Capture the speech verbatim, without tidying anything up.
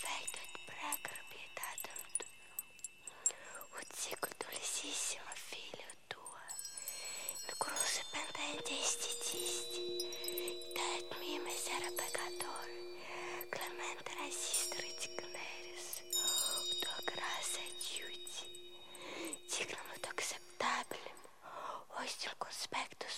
perfetto ed pregrebbe datum tu. Uzico dolcissimo figlio tuo, in cruce pendente stististi, dat mi misera peccator, clemente resistrit generis, tua gracia giuti, dignum et acceptabilem, ostim conspectus